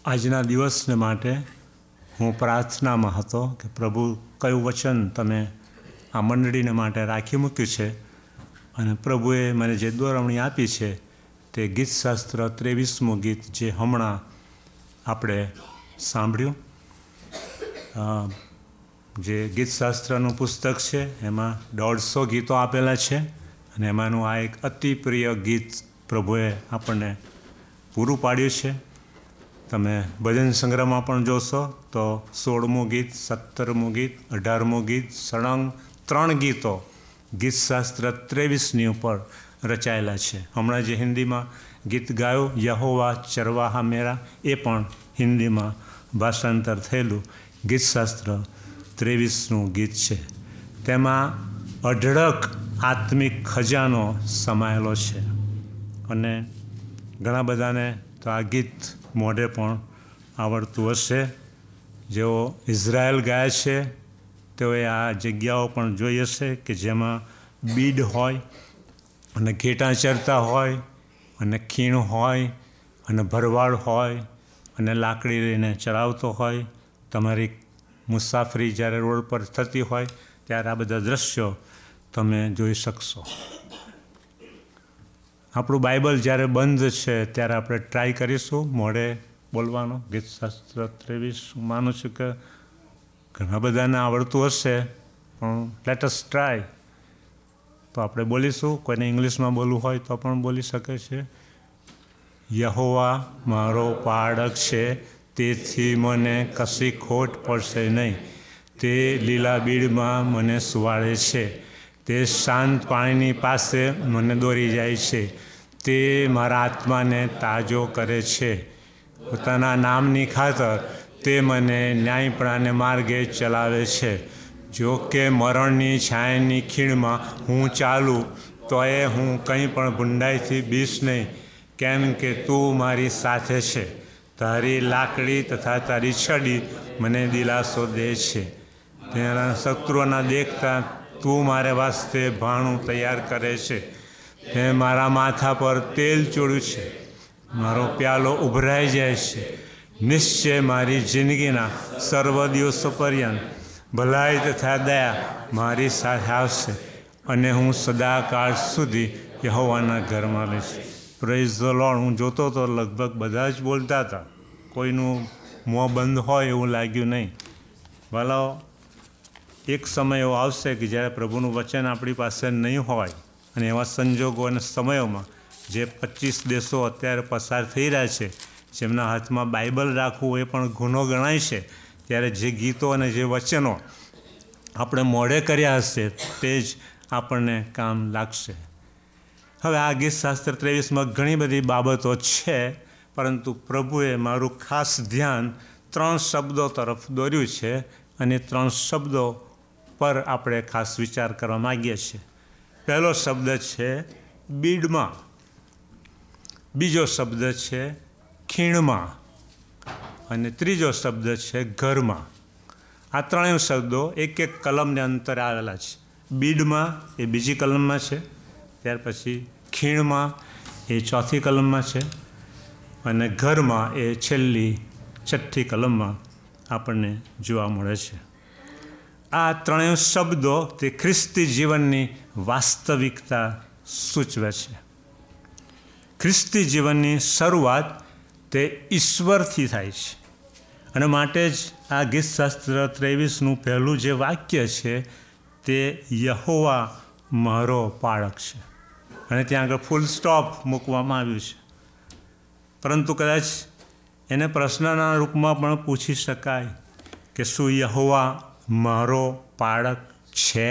આજના દિવસને માટે હું પ્રાર્થનામાં હતો કે પ્રભુ કયું વચન તમે આ મંડળીને માટે રાખી મૂક્યું છે, અને પ્રભુએ મને જે દોરવણી આપી છે તે ગીતશાસ્ત્ર 23મું ગીત જે હમણાં આપણે સાંભળ્યું. જે ગીતશાસ્ત્રનું પુસ્તક છે એમાં 150 ગીતો આપેલા છે, અને એમાંનું આ એક અતિ પ્રિય ગીત પ્રભુએ આપણને પૂરું પાડ્યું છે. તમે ભજન સંગ્રહમાં પણ જોશો તો 16મું ગીત, 17મું ગીત, 18મું ગીત, સળંગ 3 ગીતો ગીતશાસ્ત્ર 23ની ઉપર રચાયેલા છે. હમણાં જે હિન્દીમાં ગીત ગાયું યહોવા ચરવાહા મેરા, એ પણ હિન્દીમાં ભાષાંતર થયેલું ગીતશાસ્ત્ર 23નું ગીત છે. તેમાં અઢળક આત્મિક ખજાનો સમાયેલો છે, અને ઘણા બધાને તો આ ગીત મોઢે પણ આવડતું હશે. જેઓ ઇઝરાયલ ગયા છે તેઓએ આ જગ્યાઓ પણ જોઈ હશે કે જેમાં બીડ હોય અને ઘેટાં ચરતા હોય અને ખીણ હોય અને ભરવાડ હોય અને લાકડી લઈને ચરાવતો હોય. તમારી મુસાફરી જ્યારે રોડ પર થતી હોય ત્યારે આ બધા દૃશ્યો તમે જોઈ શકશો. આપણું બાઇબલ જ્યારે બંધ છે ત્યારે આપણે ટ્રાય કરીશું મોઢે બોલવાનો ગીતશાસ્ત્ર 23. હું માનું છું કે ઘણા બધાને આવડતું હશે, પણ લેટ અસ ટ્રાય. તો આપણે બોલીશું. કોઈને ઇંગ્લિશમાં બોલવું હોય તો પણ બોલી શકે છે. યહોવા મારો પાળક છે, તેથી મને કશી ખોટ પડશે નહીં. તે લીલા બીડમાં મને સુવાડે છે, તે શાંત પાણીની પાસે મને દોરી જાય છે. તે મારા આત્માને તાજો કરે છે. પોતાના નામની ખાતર તે મને ન્યાયપણાને માર્ગે ચલાવે છે. જો કે મરણની છાયાની ખીણમાં હું ચાલું તો હું કંઈ પણ ભૂંડાઈથી બીશ નહીં, કેમ કે તું મારી સાથે છે. તારી લાકડી તથા તારી છડી મને દિલાસો દે છે. તેના શત્રુઓના દેખતા તું મારે વાસ્તે ભાણું તૈયાર કરે છે. તે મારા માથા પર તેલ ચોળ્યું છે, મારો પ્યાલો ઉભરાઈ જાય છે. નિશ્ચય મારી જિંદગીના સર્વ દિવસો પર્યંત ભલાઈ તથા દયા મારી સાથે આવશે, અને હું સદાકાળ સુધી યહોવાના ઘરમાં રહીશ. Praise the Lord. હું જોતો તો લગભગ બધા જ બોલતા હતા, કોઈનું મોં બંધ હોય એવું લાગ્યું નહીં. ભલા એક સમય એવો આવશે કે જ્યારે પ્રભુનું વચન આપણી પાસે નહીં હોય, અને એવા સંજોગો અને સમયોમાં જે 25 દેશો અત્યારે પસાર થઈ રહ્યા છે, જેમના હાથમાં બાઇબલ રાખવું એ પણ ગુનો ગણાય છે, ત્યારે જે ગીતો અને જે વચનો આપણે મોઢે કર્યા હશે તે જ આપણને કામ લાગશે. હવે આ ગીતશાસ્ત્ર 23માં ઘણી બધી બાબતો છે, પરંતુ પ્રભુએ મારું ખાસ ધ્યાન 3 શબ્દો તરફ દોર્યું છે, અને 3 શબ્દો પર આપણે ખાસ વિચાર કરવા માગીએ છીએ. પહેલો શબ્દ છે બીડમાં, બીજો શબ્દ છે ખીણમાં, અને ત્રીજો શબ્દ છે ઘરમાં. આ 3 શબ્દો એક કલમને અંતરે આવેલા છે. બીડમાં એ બીજી કલમમાં છે, ત્યાર પછી ખીણમાં એ ચોથી કલમમાં છે, અને ઘરમાં એ છેલ્લી 6ઠ્ઠી કલમમાં આપણને જોવા મળે છે. આ 3 શબ્દો તે ખ્રિસ્તી જીવનની વાસ્તવિકતા સૂચવે છે. ખ્રિસ્તી જીવનની શરૂઆત તે ઈશ્વરથી થાય છે, અને માટે જ આ ગીતશાસ્ત્ર 23નું પહેલું જે વાક્ય છે તે યહોવા મારો પાળક છે, અને ત્યાં આગળ ફૂલ સ્ટોપ મૂકવામાં આવ્યું છે. પરંતુ કદાચ એને પ્રશ્નના રૂપમાં પણ પૂછી શકાય કે શું યહોવા મારો પાળક છે?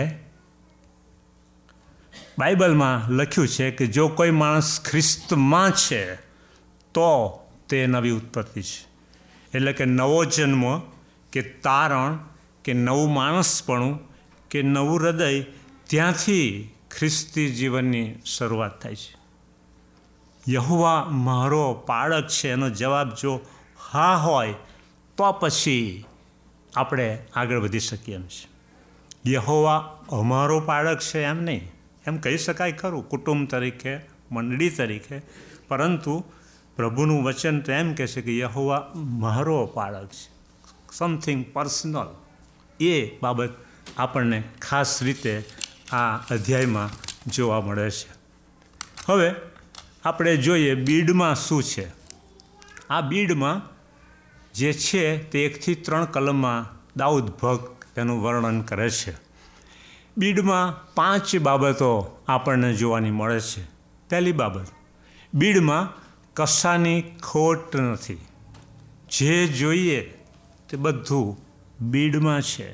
બાઇબલમાં લખ્યું છે કે જો કોઈ માણસ ખ્રિસ્તમાં છે તો તે નવી ઉત્પત્તિ છે. એટલે કે નવો જન્મ કે તારણ કે નવું માણસપણું કે નવું હૃદય, ત્યાંથી ખ્રિસ્તી જીવનની શરૂઆત થાય છે. યહોવા મારો પાળક છે એનો જવાબ જો હા હોય તો પછી આપણે આગળ વધી શકીએ એમ છે. યહોવા અમારો પાળક છે એમ નહીં, એમ કહી શકાય ખરું કુટુંબ તરીકે, મંડળી તરીકે, પરંતુ પ્રભુનું વચન તો એમ કહે છે કે યહોવા મારો પાળક છે, સમથિંગ પર્સનલ. એ બાબત આપણને ખાસ રીતે આ અધ્યાયમાં જોવા મળે છે. હવે આપણે જોઈએ બીડમાં શું છે. આ બીડમાં જે છે તે 1 થી 3 કલમમાં દાઉદ ભક્ત તેનું વર્ણન કરે છે. બીડમાં 5 બાબતો આપણને જોવાની મળે છે. પહેલી બાબત, બીડમાં કશાની ખોટ નથી. જે જોઈએ તે બધું બીડમાં છે.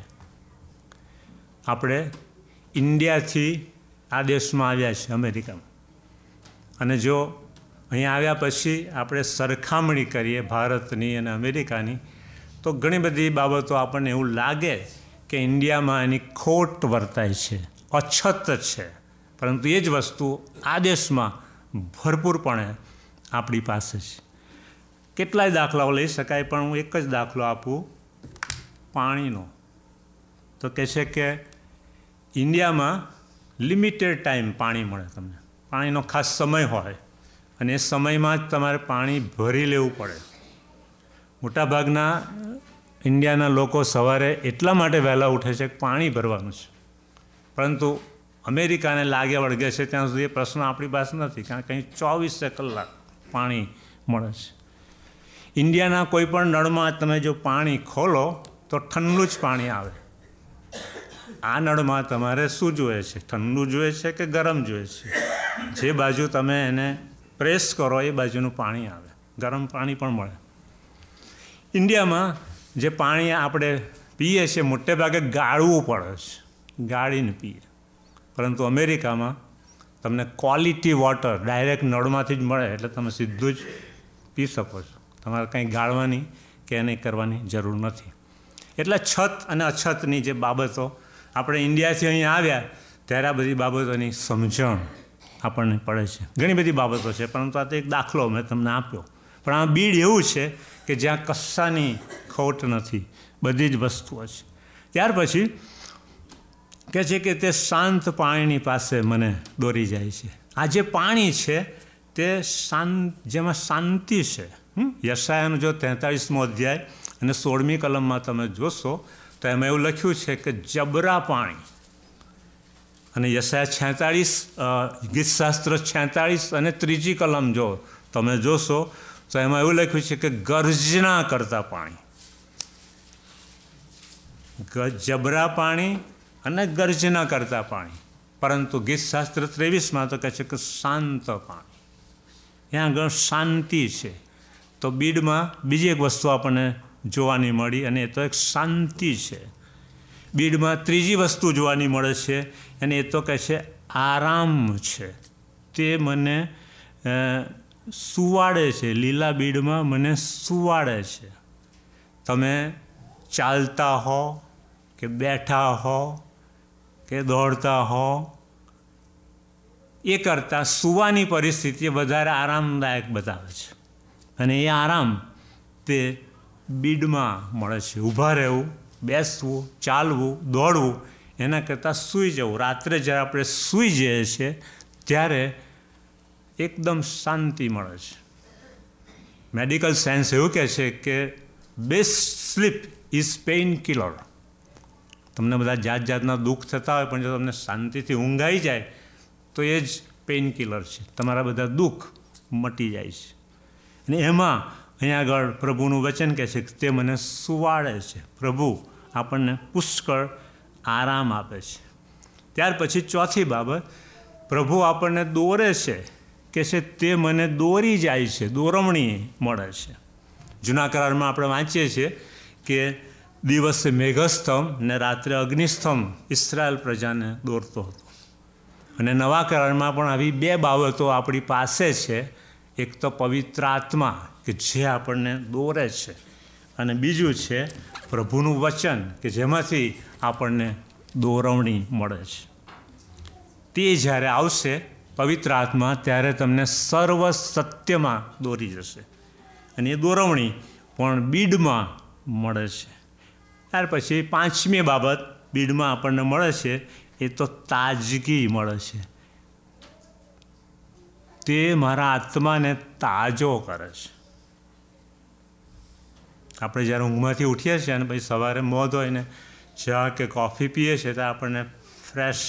આપણે ઇન્ડિયાથી આ દેશમાં આવ્યા છે, અમેરિકામાં, અને જો અહીંયા આવ્યા પછી આપણે સરખામણી કરીએ ભારતની અને અમેરિકાની, તો ઘણી બધી બાબતો આપણને એવું લાગે કે ઇન્ડિયામાં એની ખોટ વર્તાય છે, અછત છે. પરંતુ એ જ વસ્તુ આ દેશમાં ભરપૂરપણે આપણી પાસે છે. કેટલાય દાખલાઓ લઈ શકાય, પણ હું એક જ દાખલો આપું પાણીનો. તો કહે છે કે ઇન્ડિયામાં લિમિટેડ ટાઈમ પાણી મળે તમને. પાણીનો ખાસ સમય હોય અને એ સમયમાં જ તમારે પાણી ભરી લેવું પડે. મોટાભાગના ઇન્ડિયાના લોકો સવારે એટલા માટે વહેલા ઉઠે છે કે પાણી ભરવાનું છે. પરંતુ અમેરિકાને લાગે વળગે છે ત્યાં સુધી એ પ્રશ્ન આપણી પાસે નથી, કારણ કે અહીં 24 કલાક પાણી મળે છે. ઇન્ડિયાના કોઈ પણ નળમાં તમે જો પાણી ખોલો તો ઠંડુ જ પાણી આવે. આ નળમાં તમારે શું જોઈએ છે? ઠંડુ જોઈએ છે કે ગરમ જોઈએ છે? જે બાજુ તમે એને પ્રેસ કરો એ બાજુનું પાણી આવે, ગરમ પાણી પણ મળે. ઇન્ડિયામાં જે પાણી આપણે પીએ છીએ મોટે ભાગે ગાળવું પડે છે, ગાળીને પીએ. પરંતુ અમેરિકામાં તમને ક્વોલિટી વોટર ડાયરેક્ટ નળમાંથી જ મળે, એટલે તમે સીધું જ પી શકો છો. તમારે કંઈ ગાળવાની કે એને કરવાની જરૂર નથી. એટલે છત અને અછતની જે બાબતો આપણે ઇન્ડિયાથી અહીંયા આવ્યા ત્યારે આ બધી બાબતોની સમજણ આપણને પડે છે. ઘણી બધી બાબતો છે, પરંતુ આ તો એક દાખલો મેં તમને આપ્યો. પણ આ બીડ એવું છે કે જ્યાં કશાની ખોટ નથી, બધી જ વસ્તુઓ છે. ત્યાર પછી કહે છે કે તે શાંત પાણીની પાસે મને દોરી જાય છે. આ જે પાણી છે તે જેમાં શાંતિ છે. યશાયાનો જો 43મો અધ્યાય અને 16મી કલમમાં તમે જોશો તો એમાં એવું લખ્યું છે કે જબરા પાણી. અને યશાયા 46 ગીતશાસ્ત્ર 46 અને 3જી કલમ જો તમે જોશો તો એમાં એવું લખ્યું છે કે ગર્જના કરતા પાણી. જબરા પાણી અને ગર્જના કરતા પાણી. પરંતુ ગીતશાસ્ત્ર 23માં તો કહે છે કે શાંત પાણી. ત્યાં આગળ શાંતિ છે. તો બીડમાં બીજી એક વસ્તુ આપણને જોવાની મળી, અને એ તો એક શાંતિ છે. બીડમાં ત્રીજી વસ્તુ જોવાની મળે છે, અને એ તો કહે છે આરામ છે. તે મને સુવાડે છે. લીલા બીડમાં મને સુવાડે છે. તમે ચાલતા હો કે બેઠા હો કે દોડતા હો, એ કરતાં સુવાની પરિસ્થિતિ વધારે આરામદાયક બતાવે છે. અને એ આરામ તે બીડમાં મળે છે. ઊભા રહેવું, બેસવું, ચાલવું, દોડવું એના કરતાં સૂઈ જવું. રાત્રે જ્યારે આપણે સૂઈ જઈએ છીએ ત્યારે એકદમ શાંતિ મળે છે. મેડિકલ સાયન્સ એવું કહે છે કે best sleep is pain killer. તમને બધા જાત જાતના દુઃખ થતા હોય, પણ જો તમને શાંતિથી ઊંઘ આવી જાય તો એ જ પેઇન કિલર છે. તમારા બધા દુઃખ મટી જાય છે. અને એમાં અહીંયા આગળ પ્રભુનું વચન કહે છે કે તે મને સુવાડે છે. પ્રભુ આપણને પુષ્કળ આરામ આપે છે. ત્યાર પછી ચોથી બાબત, પ્રભુ આપણને દોરે છે કે છે તે મને દોરી જાય છે, દોરવણી મળે છે. જૂના કરારમાં આપણે વાંચીએ છીએ કે દિવસે મેઘસ્તંભ ને રાત્રે અગ્નિસ્તંભ ઇસ્રાયેલ પ્રજાને દોરતો હતો. અને નવા કરારમાં પણ આવી બે બાબતો આપણી પાસે છે. એક તો પવિત્ર આત્મા કે જે આપણને દોરે છે, અને બીજું છે પ્રભુનું વચન કે જેમાંથી આપણને દોરવણી મળે છે. તે જ્યારે આવશે પવિત્ર આત્મા, ત્યારે તમને સર્વ સત્યમાં દોરી જશે. અને એ દોરવણી પણ બીડમાં મળે છે. ત્યાર પછી પાંચમી બાબત બીડમાં આપણને મળે છે, એ તો તાજગી મળે છે. તે મારા આત્માને તાજો કરે છે. આપણે જ્યારે ઊંઘમાંથી ઉઠીએ છીએ અને પછી સવારે મોં ધોઈને ચા કે કોફી પીએ છીએ તો આપણને ફ્રેશ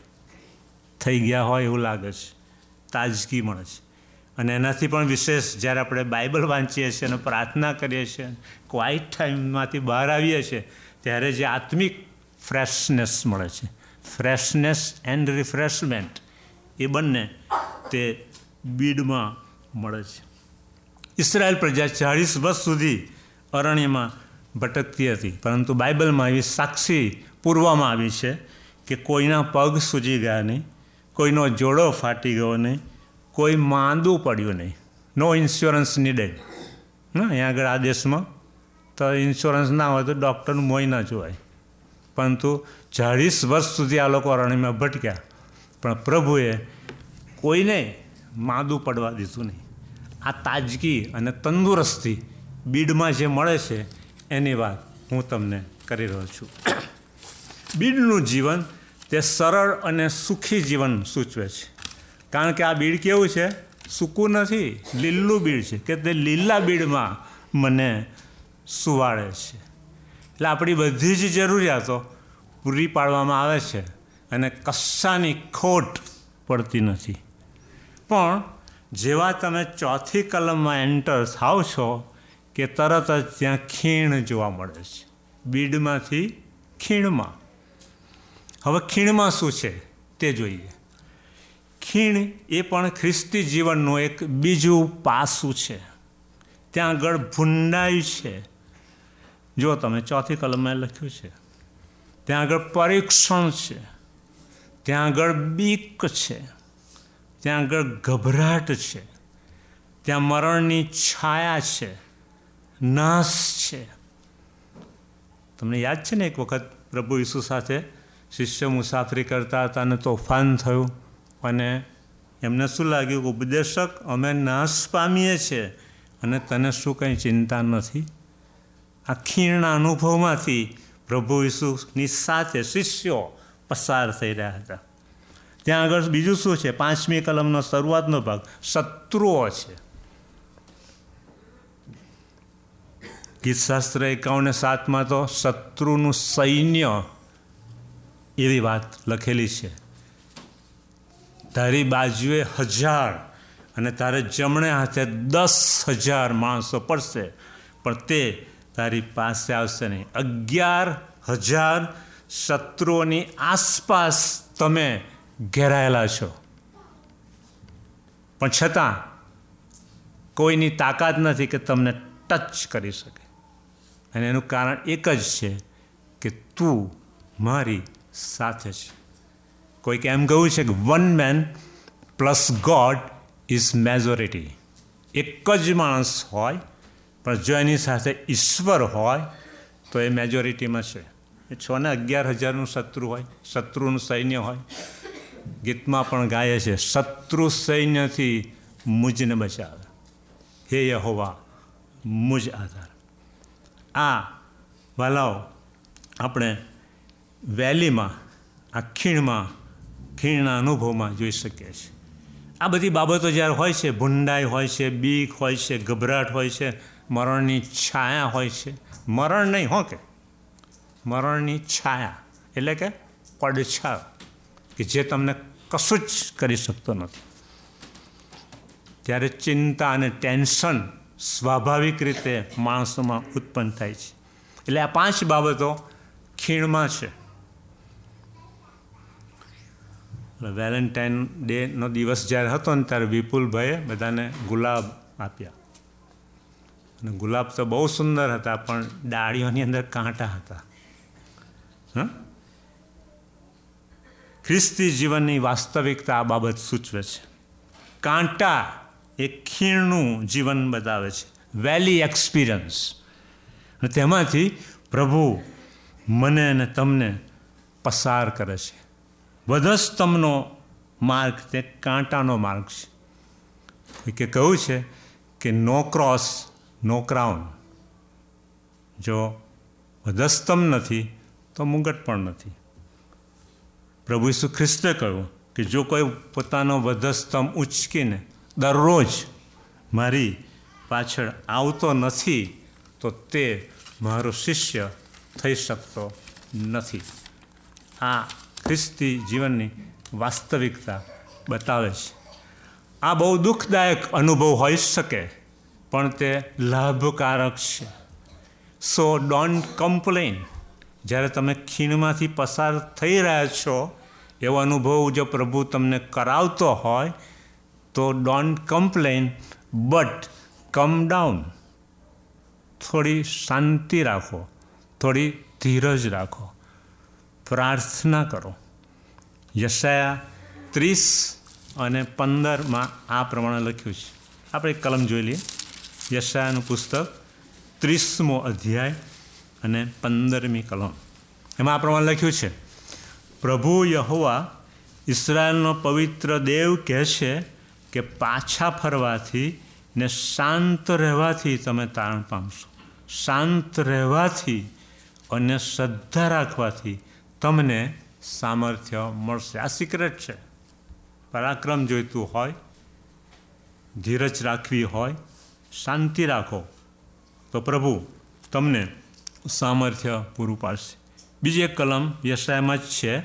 થઈ ગયા હોય એવું લાગે છે, તાજગી મળે છે. અને એનાથી પણ વિશેષ જ્યારે આપણે બાઇબલ વાંચીએ છીએ અને પ્રાર્થના કરીએ છીએ, ક્વાઇટ ટાઈમમાંથી બહાર આવીએ છીએ, ત્યારે જે આત્મિક ફ્રેશનેસ મળે છે, ફ્રેશનેસ એન્ડ રિફ્રેશમેન્ટ, એ બંને તે બીડમાં મળે છે. ઇઝરાયલ પ્રજા 40 વર્ષ સુધી અરણ્યમાં ભટકતી હતી, પરંતુ બાઇબલમાં એવી સાક્ષી પૂરવામાં આવી છે કે કોઈના પગ સૂજી ગયા નહીં, કોઈનો જોડો ફાટી ગયો નહીં, કોઈ માંદું પડ્યું નહીં. No insurance needed. અહીંયા આગળ આ દેશમાં તો ઇન્સ્યોરન્સ ના હોય તો ડૉક્ટરનું મોંય ના જોવાય. પરંતુ 40 વર્ષ સુધી આ લોકો અરણ્યમાં ભટક્યા, પણ પ્રભુએ કોઈને માંદું પડવા દીધું નહીં. આ તાજગી અને તંદુરસ્તી બીડમાં જે મળે છે એની વાત હું તમને કરી રહ્યો છું. બીડનું જીવન તે સરળ અને સુખી જીવન સૂચવે છે. કારણ કે આ બીડ કેવું છે? સૂકું નથી, લીલું બીડ છે, કે તે લીલા બીડમાં મને સુવાડે છે. એટલે આપણી બધી જ જરૂરિયાતો પૂરી પાડવામાં આવે છે અને કશાની ખોટ પડતી નથી. પણ જેવા તમે ચોથી કલમમાં એન્ટર થાવ છો કે તરત જ ત્યાં ખીણ જોવા મળે છે. બીડમાંથી ખીણમાં. હવે ખીણમાં શું છે તે જોઈએ. ખીણ એ પણ ખ્રિસ્તી જીવનનું એક બીજું પાસું છે. ત્યાં આગળ ભૂંડાઈ છે. જો તમે ચોથી કલમમાં લખ્યું છે, ત્યાં આગળ પરીક્ષણ છે, ત્યાં આગળ બીક છે, ત્યાં આગળ ગભરાટ છે, ત્યાં મરણની છાયા છે, નાશ છે. તમને યાદ છે ને એક વખત પ્રભુ ઈસુ સાથે શિષ્ય મુસાફરી કરતા હતા અને તોફાન થયું અને એમને શું લાગ્યું કે ઉપદેશક, અમે નાશ પામીએ છીએ અને તને શું કંઈ ચિંતા નથી? આ ખીણના અનુભવમાંથી પ્રભુ ઈસુની સાથે શિષ્યો પસાર થઈ રહ્યા હતા. ત્યાં આગળ બીજું શું છે? 5મી કલમનો શરૂઆતનો ભાગ શત્રુઓ છે. ગીતશાસ્ત્ર 51:7 તો શત્રુનું સૈન્ય એવી વાત લખેલી છે. તારી બાજુએ 1000 અને તારે જમણે હાથે 10,000 માણસો પડશે, પણ તે તારી પાસે આવશે નહીં. 11,000 શત્રુઓની આસપાસ તમે ઘેરાયેલા છો, પણ છતાં કોઈની તાકાત નથી કે તમને ટચ કરી શકે. અને એનું કારણ એક જ છે કે તું મારી સાથે છે. કોઈક એમ કહ્યું છે કે 1 man plus God is majority. એક જ માણસ હોય પણ જો એની સાથે ઈશ્વર હોય તો એ મેજોરિટીમાં છે. એ 6 ને 11,000નું શત્રુ હોય, શત્રુનું સૈન્ય હોય. ગીતમાં પણ ગાય છે, શત્રુ સૈન્યથી મુજને બચાવે, હે યહોવા મુજ આધાર. આ વાલાઓ આપણે વેલીમાં, આ ખીણના અનુભવમાં જોઈ શકીએ છીએ. આ બધી બાબતો જ્યારે હોય છે, ભૂંડાઈ હોય છે, બીક હોય છે, ગભરાટ હોય છે, મરણની છાયા હોય છે. મરણ નહીં હો, કે મરણની છાયા એટલે કે પડછાયો, કે જે તમને કશું જ કરી શકતો નથી. ત્યારે ચિંતા અને ટેન્શન સ્વાભાવિક રીતે માણસોમાં ઉત્પન્ન થાય છે. એટલે આ 5 બાબતો ખીણમાં છે. વેલેન્ટાઇન ડેનો દિવસ જ્યારે હતો ને ત્યારે વિપુલભાઈએ બધાને ગુલાબ આપ્યા. અને ગુલાબ તો બહુ સુંદર હતા, પણ ડાળીઓની અંદર કાંટા હતા. ખ્રિસ્તી જીવનની વાસ્તવિકતા આ બાબત સૂચવે છે. કાંટા એ ખીણનું જીવન બતાવે છે, વેલી એક્સપિરિયન્સ. અને તેમાંથી પ્રભુ મને અને તમને પસાર કરે છે. વધસ્તંભનો માર્ગ તે કાંટાનો માર્ગ છે. કે કહ્યું છે કે નો ક્રોસ નો ક્રાઉન. જો વધસ્તંભ નથી તો મુગટ પણ નથી. પ્રભુ ઈસુ ખ્રિસ્તે કહ્યું કે જો કોઈ પોતાનો વધસ્તંભ ઉંચકીને દરરોજ મારી પાછળ આવતો નથી તો તે મારો શિષ્ય થઈ શકતો નથી. આ ખ્રિસ્તી જીવનની વાસ્તવિકતા બતાવે છે. આ બહુ દુઃખદાયક અનુભવ હોઈ શકે, પણ તે લાભકારક છે. So don't complain. જ્યારે તમે ખીણમાંથી પસાર થઈ રહ્યા છો, એવો અનુભવ જો પ્રભુ તમને કરાવતો હોય તો don't complain, but come down. થોડી શાંતિ રાખો, થોડી ધીરજ રાખો, પ્રાર્થના કરો. યશાયા 30 અને 15 આ પ્રમાણે લખ્યું છે. આપણે એક કલમ જોઈ લઈએ. યશાયાનું પુસ્તક 30મો અધ્યાય અને 15મી કલમ. એમાં આ પ્રમાણે લખ્યું છે, પ્રભુ યહોવા ઇસ્રાયેલનો પવિત્ર દેવ કહે છે કે પાછા ફરવાથી ને શાંત રહેવાથી તમે તારણ પામશો. શાંત રહેવાથી અને શ્રદ્ધા રાખવાથી તમને સામર્થ્ય મળશે. આ સિક્રેટ છે. પરાક્રમ જોઈતું હોય, ધીરજ રાખવી હોય, શાંતિ રાખો તો પ્રભુ તમને સામર્થ્ય પૂરું પાડશે. બીજી એક કલમ યશાયામાં જ છે.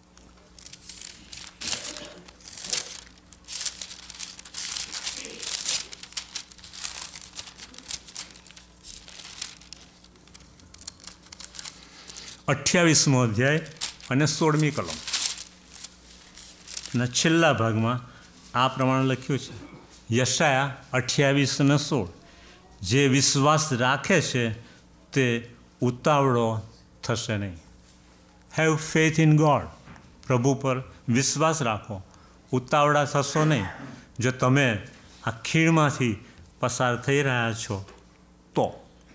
અઠ્યાવીસમો અધ્યાય અને 16મી કલમ ના છેલ્લા ભાગમાં આ પ્રમાણે લખ્યું છે. યશાયા 28 અને 16. જે વિશ્વાસ રાખે છે તે ઉતાવળો થશે નહીં. Have faith in God. પ્રભુ પર વિશ્વાસ રાખો, ઉતાવળા થશો નહીં. જો તમે આ ખીણમાંથી પસાર થઈ રહ્યા છો તો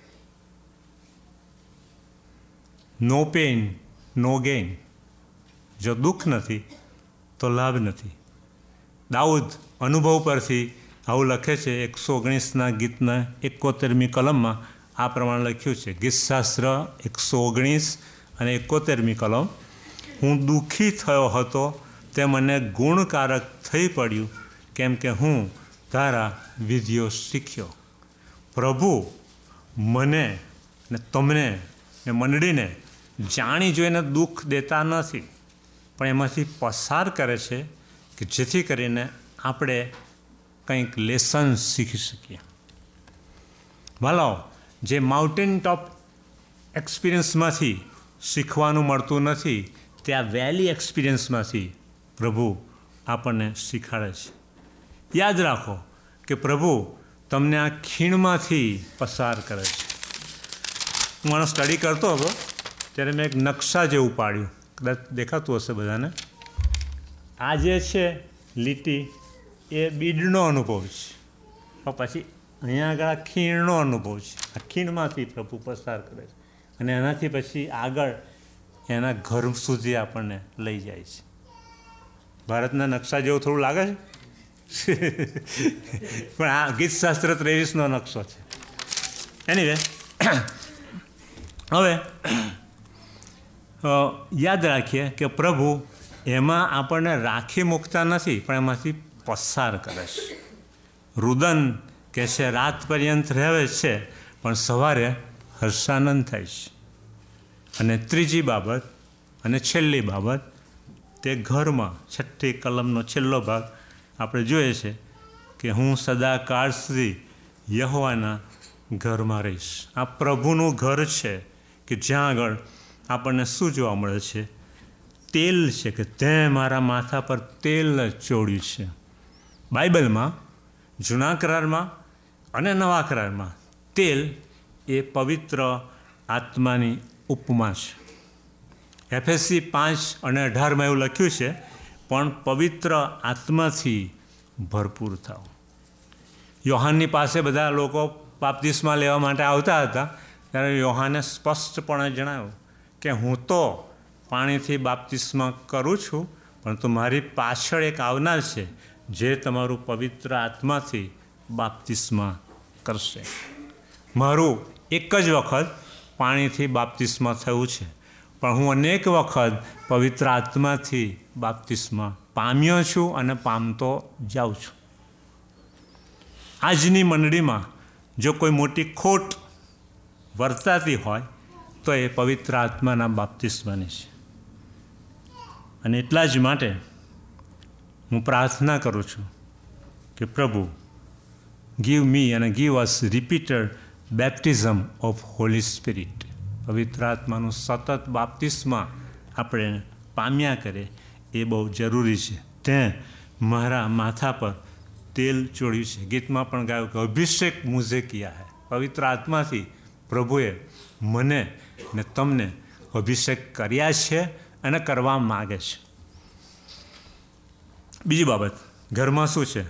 નો પેઇન નો ગેઇન. જો દુઃખ નથી તો લાભ નથી. દાઉદ અનુભવ પરથી આવું લખે છે. 119ના ગીતના 71મી કલમમાં આ પ્રમાણે લખ્યું છે. ગીતશાસ્ત્ર 119 અને 71મી કલમ. હું દુઃખી થયો હતો તે મને ગુણકારક થઈ પડ્યું, કેમ કે હું તારા વિધિઓ શીખ્યો. પ્રભુ મને ને તમને ને મંડળીને જાણી જોઈને દુઃખ દેતા નથી, પણ એમાંથી પસાર કરે છે કે જેથી કરીને આપણે કંઈક લેસન શીખી શકીએ. વાલાઓ, જે માઉન્ટેન ટોપ એક્સપિરિયન્સમાંથી શીખવાનું મળતું નથી, તે આ વેલી એક્સપિરિયન્સમાંથી પ્રભુ આપણને શીખવાડે છે. યાદ રાખો કે પ્રભુ તમને આ ખીણમાંથી પસાર કરે છે. હું આનો સ્ટડી કરતો હતો ત્યારે મેં એક નકશા જેવું પાડ્યું. કદાચ દેખાતું હશે બધાને. આ જે છે લીટી એ બીડનો અનુભવ છે, પણ પછી અહીંયા આગળ આ ખીણનો અનુભવ છે. આ ખીણમાંથી પ્રભુ પસાર કરે છે અને એનાથી પછી આગળ એના ઘર સુધી આપણને લઈ જાય છે. ભારતના નકશા જેવું થોડું લાગે છે પણ આ ગીતશાસ્ત્ર 23નો નકશો છે. એનીવે, હવે યાદ રાખીએ કે પ્રભુ એમાં આપણને રાખી મૂકતા નથી, પણ એમાંથી પસાર કરે છે. રુદન કે છે રાત પર્યંત રહે છે, પણ સવારે હર્ષાનંદ થાય છે. અને ત્રીજી બાબત અને છેલ્લી બાબત, તે ઘરમાં 6ઠ્ઠી કલમનો છેલ્લો ભાગ આપણે જોઈએ છે કે હું સદાકાળ સુધી યહોવાના ઘરમાં રહીશ. આ પ્રભુનું ઘર છે કે જ્યાં આગળ આપણને શું જોવા મળે છે? તેલ છે કે તે મારા માથા પર તેલ ચોળ્યું છે. બાઇબલમાં જૂના કરારમાં અને નવા કરારમાં તેલ એ પવિત્ર આત્માની ઉપમા છે. એફએસસી 5 અને 18માં એવું લખ્યું છે, પણ પવિત્ર આત્માથી ભરપૂર થાવ. યોહાનની પાસે બધા લોકો બાપ્તિસ્મા લેવા માટે આવતા હતા, ત્યારે યોહાને સ્પષ્ટપણે જણાવ્યું કે હું તો પાણીથી બાપ્તિસ્મા કરું છું, પરંતુ મારી પાછળ એક આવનાર છે જે તમારું પવિત્ર આત્માથી બાપ્તિસ્મા કરશે. મારું એક જ વખત પાણીથી બાપ્તિસ્મા થયું છે, પણ હું અનેક વખત પવિત્ર આત્માથી બાપ્તિસ્મા પામ્યો છું અને પામતો જાઉં છું. આજની મંડળીમાં જો કોઈ મોટી ખોટ વર્તાતી હોય તો એ પવિત્ર આત્માના બાપ્તિસ્માની છે. અને એટલા જ માટે હું પ્રાર્થના કરું છું કે પ્રભુ ગીવ મી અને give us repeated baptism of Holy Spirit. પવિત્ર આત્માનું સતત બાપ્તિસ્મા આપણે પામ્યા કરે એ બહુ જરૂરી છે. તે મારા માથા પર તેલ ચોળ્યું છે. ગીતમાં પણ ગાયું કે અભિષેક મુઝે કિયા હૈ. પવિત્ર આત્માથી પ્રભુએ મને ને તમને અભિષેક કર્યા છે અને કરવા માગે છે. બીજી બાબત, ઘરમાં શું છે?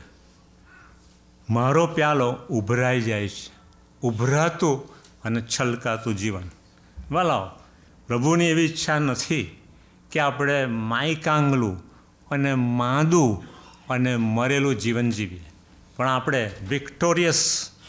મારો પ્યાલો ઉભરાઈ જાય છે. ઉભરાતું અને છલકાતું જીવન. વાલાઓ, પ્રભુની એવી ઈચ્છા નથી કે આપણે માયકાંગલું અને માંદું અને મરેલું જીવન જીવીએ, પણ આપણે વિક્ટોરિયસ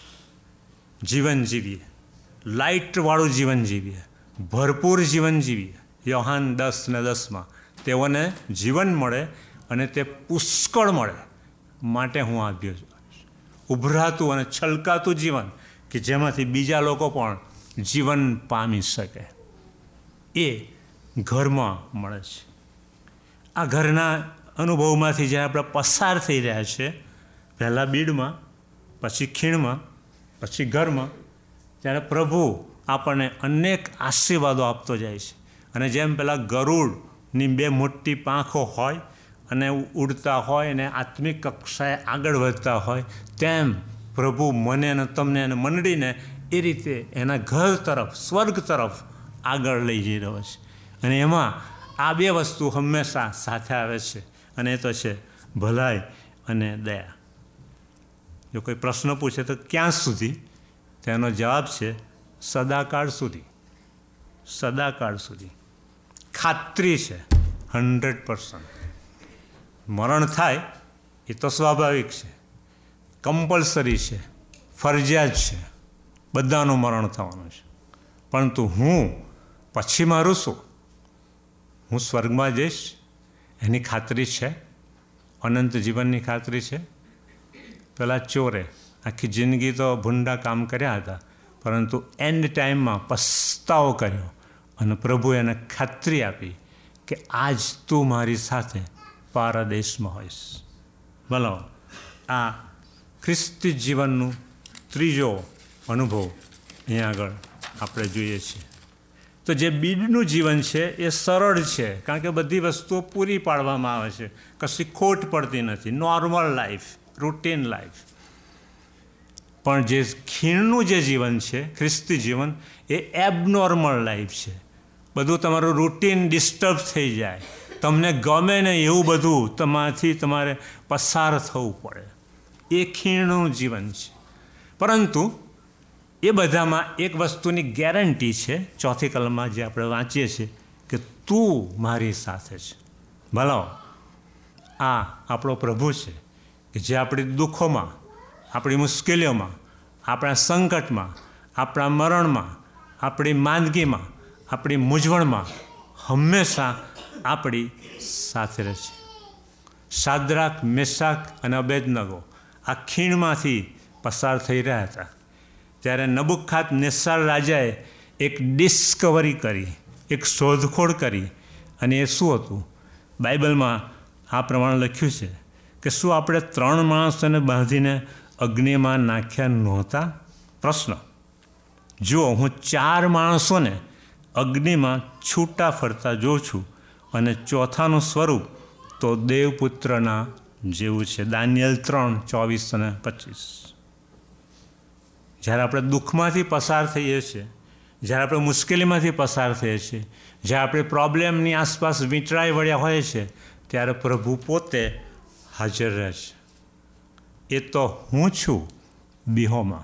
જીવન જીવીએ, લાઇટવાળું જીવન જીવીએ, ભરપૂર જીવન જીવીએ. યોહાન 10:10 તેઓને જીવન મળે અને તે પુષ્કળ મળે માટે હું આવ્યો છું. ઉભરાતું અને છલકાતું જીવન કે જેમાંથી બીજા લોકો પણ જીવન પામી શકે, એ ઘરમાં મળે છે. આ ઘરના અનુભવમાંથી જ્યારે આપણે પસાર થઈ રહ્યા છે, પહેલાં બીડમાં, પછી ખીણમાં, પછી ઘરમાં, ત્યારે પ્રભુ આપણને અનેક આશીર્વાદો આપતો જાય છે. અને જેમ પેલા ગરુડની 2 મોટી પાંખો હોય અને ઉડતા હોય અને આત્મિક કક્ષાએ આગળ વધતા હોય, તેમ પ્રભુ મને અને તમને અને મંડળીને એ રીતે એના ઘર તરફ, સ્વર્ગ તરફ આગળ લઈ જઈ રહ્યો છે. અને એમાં આ 2 વસ્તુ હંમેશા સાથે આવે છે, અને એ તો છે ભલાઈ અને દયા. જો કોઈ પ્રશ્ન પૂછે તો ક્યાં સુધી, તેનો જવાબ છે સદાકાળ સુધી. સદાકાળ સુધી. ખાતરી છે 100%. મરણ થાય એ તો સ્વાભાવિક છે, કમ્પલસરી છે, ફરજિયાત છે, બધાનું મરણ થવાનું છે. પરંતુ હું પછી મારું શું? હું સ્વર્ગમાં જઈશ એની ખાતરી છે, અનંત જીવનની ખાતરી છે. પેલા ચોરે આખી જિંદગી તો ભૂંડા કામ કર્યા હતા, પરંતુ એન્ડ ટાઈમમાં પસ્તાવો કર્યો અને પ્રભુએ એને ખાતરી આપી કે આજ તું મારી સાથે પારદેશમાં હોઈશ. બોલો, આ ખ્રિસ્તી જીવનનું ત્રીજો અનુભવ અહીંયા આગળ આપણે જોઈએ છીએ. તો જે બીડનું જીવન છે એ સરળ છે, કારણ કે બધી વસ્તુઓ પૂરી પાડવામાં આવે છે, કશી ખોટ પડતી નથી, નોર્મલ લાઈફ, રૂટીન લાઈફ. પણ જે ખીણનું જે જીવન છે, ખ્રિસ્તી જીવન, એ એબનોર્મલ લાઈફ છે. બધું તમારું રૂટીન ડિસ્ટર્બ થઈ જાય, તમને ગમે ને એવું બધું તમારાથી તમારે પસાર થવું પડે. એ ખીણનું જીવન છે. પરંતુ એ બધામાં એક વસ્તુની ગેરંટી છે, 4થી કલમમાં જે આપણે વાંચીએ છીએ કે તું મારી સાથે છે. ભલો, આ આપણો પ્રભુ છે કે જે આપણી દુઃખોમાં, આપણી મુશ્કેલીઓમાં, આપણા સંકટમાં, આપણા મરણમાં, આપણી માંદગીમાં, આપણી મૂંઝવણમાં હંમેશા આપણી સાથે રહે છે. શાદ્રાક, મેશાક અને અબેદનગો આ ખીણમાંથી પસાર થઈ રહ્યા હતા, ત્યારે નબુકદનેસ્સર રાજાએ એક ડિસ્કવરી કરી, એક શોધખોળ કરી. અને એ શું હતું? બાઇબલમાં આ પ્રમાણે લખ્યું છે કે શું આપણે 3 માણસોને બાંધીને અગ્નિમાં નાખ્યા નહોતા? પ્રશ્ન. જુઓ, હું 4 માણસોને અગ્નિમાં છૂટા ફરતા જોઉં છું, અને ચોથાનું સ્વરૂપ તો દેવપુત્રના જેવું છે. દાનિયેલ 3:24 અને 25. જ્યારે આપણે દુઃખમાંથી પસાર થઈએ છીએ, જ્યારે આપણે મુશ્કેલીમાંથી પસાર થઈએ છીએ, જ્યારે આપણે પ્રોબ્લેમની આસપાસ વીંટળાઈ વળ્યા હોય છે, ત્યારે પ્રભુ પોતે હાજર રહે છે. એ તો હું છું, બિહોમાં.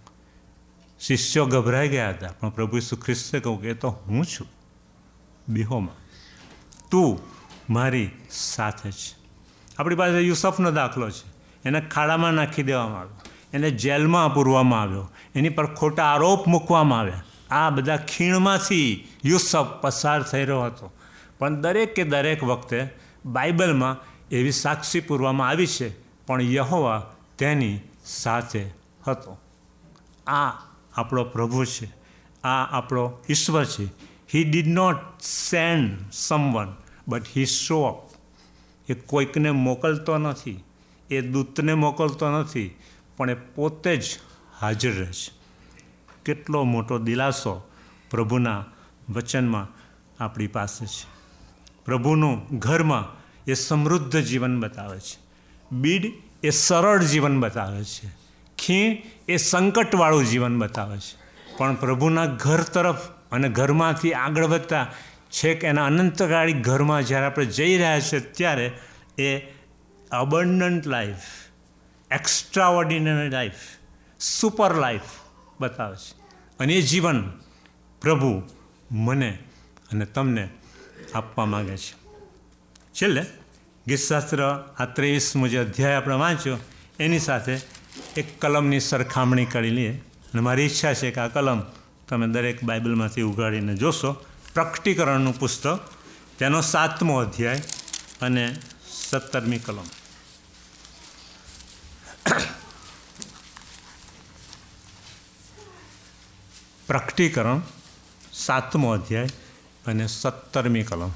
શિષ્યો ગભરાઈ ગયા હતા, પણ પ્રભુ ઈસુ ખ્રિસ્તે કહ્યું કે એ તો હું છું, બિહોમાં. તું મારી સાથે છે. આપણી પાસે યુસુફનો દાખલો છે. એને ખાડામાં નાખી દેવામાં આવ્યો, એને જેલમાં પૂરવામાં આવ્યો, એની પર ખોટા આરોપ મૂકવામાં આવ્યા. આ બધા ખીણમાંથી યુસુફ પસાર થઈ રહ્યો હતો. પણ દરેકે દરેક વખતે બાઇબલમાં એવી સાક્ષી પૂરવામાં આવી છે, પણ યહોવા તેની સાથે હતો. આ આપણો પ્રભુ છે, આ આપણો ઈશ્વર છે. He did not send someone but he show up. એ કોઈકને મોકલતો નથી, એ દૂતને મોકલતો નથી, પણ એ પોતે જ હાજર રહે છે. કેટલો મોટો દિલાસો પ્રભુના વચનમાં આપણી પાસે છે. પ્રભુનું ઘરમાં એ સમૃદ્ધ જીવન બતાવે છે. બીડ એ સરળ જીવન બતાવે છે. ખીણ એ સંકટવાળું જીવન બતાવે છે. પણ પ્રભુના ઘર તરફ અને ઘરમાંથી આગળ વધતા છેક એના અનંતકાળી ઘરમાં જ્યારે આપણે જઈ રહ્યા છીએ ત્યારે એ abundant life, extraordinary life, super life બતાવે છે. અને એ જીવન પ્રભુ મને અને તમને આપવા માગે છે. છેલ્લે ગીતશાસ્ત્ર આ 23મો જે અધ્યાય આપણે વાંચ્યો એની સાથે એક કલમની સરખામણી કરી લઈએ. અને મારી ઈચ્છા છે કે આ કલમ તમે દરેક બાઇબલમાંથી ઉઘાડીને જોશો. પ્રકટીકરણનું પુસ્તક, તેનો 7મો અધ્યાય અને 17મી કલમ. પ્રકટીકરણ 7મો અધ્યાય અને 17મી કલમ.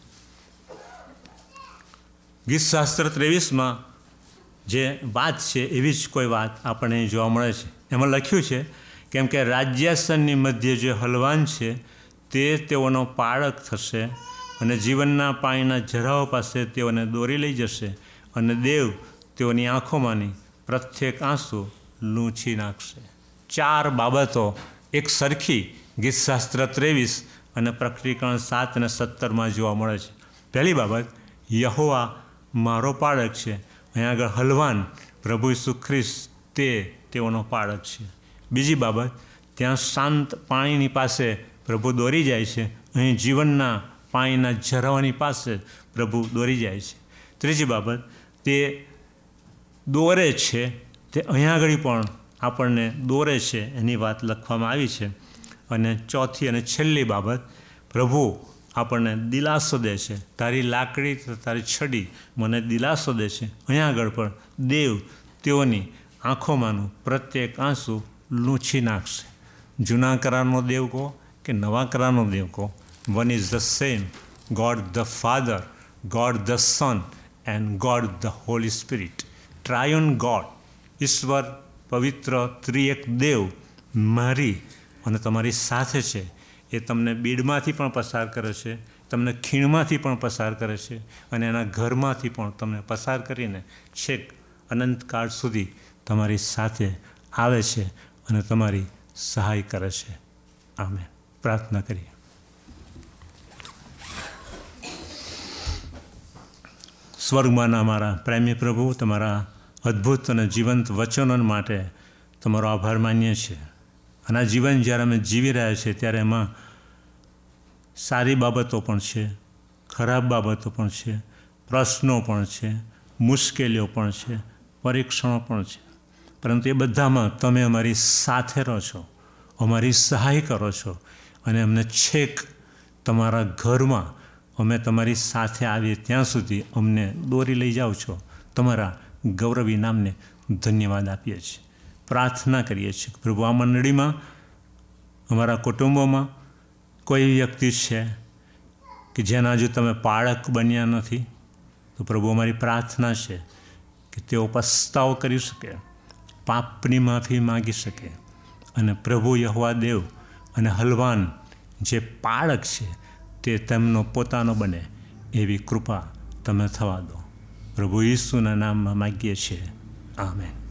ગીતશાસ્ત્ર 23માં જે વાત છે એવી જ કોઈ વાત આપણને જોવા મળે છે. એમાં લખ્યું છે, કેમ કે રાજ્યાસનની મધ્યે જે હલવાન છે તે તેઓનો પાળક થશે અને જીવનના પાણીના જરાઓ પાસે તેઓને દોરી લઈ જશે અને દેવ તેઓની આંખોમાંની પ્રત્યેક આંસુ લૂંછી નાખશે. 4 બાબતો એક સરખી ગીતશાસ્ત્ર 23 અને પ્રકટીકરણ 7 અને 17માં જોવા મળે છે. પહેલી બાબત, યહોવા મારો પાળક છે. અહીંયા આગળ હલવાન પ્રભુ ઈસુ ખ્રિસ્ત તેઓનો પાળક છે. બીજી બાબત, ત્યાં શાંત પાણીની પાસે પ્રભુ દોરી જાય છે. અહીં જીવનના પાણીના ઝરવાની પાસે પ્રભુ દોરી જાય છે. ત્રીજી બાબત, તે દોરે છે, તે અહીંયા આગળ પણ આપણને દોરે છે એની વાત લખવામાં આવી છે. અને ચોથી અને છેલ્લી બાબત, પ્રભુ આપણને દિલાસો દે છે. તારી લાકડી, તારી છડી મને દિલાસો દે છે. અહીંયા આગળ પણ દેવ તેઓની આંખોમાંનું પ્રત્યેક આંસુ લૂંછી નાખશે. જૂના કરારનો દેવ કહો કે નવા કરારનો દેવ કહો, one is the same, God the Father, God the Son and God the Holy Spirit. Triune God, ઈશ્વર પવિત્ર ત્રિએક દેવ મારી અને તમારી સાથે છે. એ તમને બીડમાંથી પણ પસાર કરે છે, તમને ખીણમાંથી પણ પસાર કરે છે અને એના ઘરમાંથી પણ તમને પસાર કરીને છેક અનંતકાળ સુધી તમારી સાથે આવે છે અને તમારી સહાય કરે છે. આમેન. પ્રાર્થના કરીએ. સ્વર્ગમાંના અમારા પ્રેમી પ્રભુ, તમારા અદ્ભુત અને જીવંત વચનો માટે તમારો આભાર માનીએ છીએ. અને આ જીવન જ્યારે અમે જીવી રહ્યા છીએ ત્યારે એમાં સારી બાબતો પણ છે, ખરાબ બાબતો પણ છે, પ્રશ્નો પણ છે, મુશ્કેલીઓ પણ છે, પરીક્ષણો પણ છે. પરંતુ એ બધામાં તમે અમારી સાથે રહો છો, અમારી સહાય કરો છો અને અમને છેક તમારા ઘરમાં અમે તમારી સાથે આવીએ ત્યાં સુધી અમને દોરી લઈ જાઓ છો. તમારા ગૌરવી નામને ધન્યવાદ આપીએ છીએ. પ્રાર્થના કરીએ છીએ પ્રભુ, આ મંડળીમાં, અમારા કુટુંબોમાં કોઈ વ્યક્તિ છે કે જેના હજુ તમે પાળક બન્યા નથી, તો પ્રભુ અમારી પ્રાર્થના છે કે તેઓ પસ્તાવો કરી શકે, પાપની માફી માગી શકે અને પ્રભુ યહોવા દેવ અને હલવાન જે પાળક છે તે તેમનો પોતાનો બને એવી કૃપા તમે થવા દો. પ્રભુ ઈસુના નામમાં માગીએ છીએ. આમેન.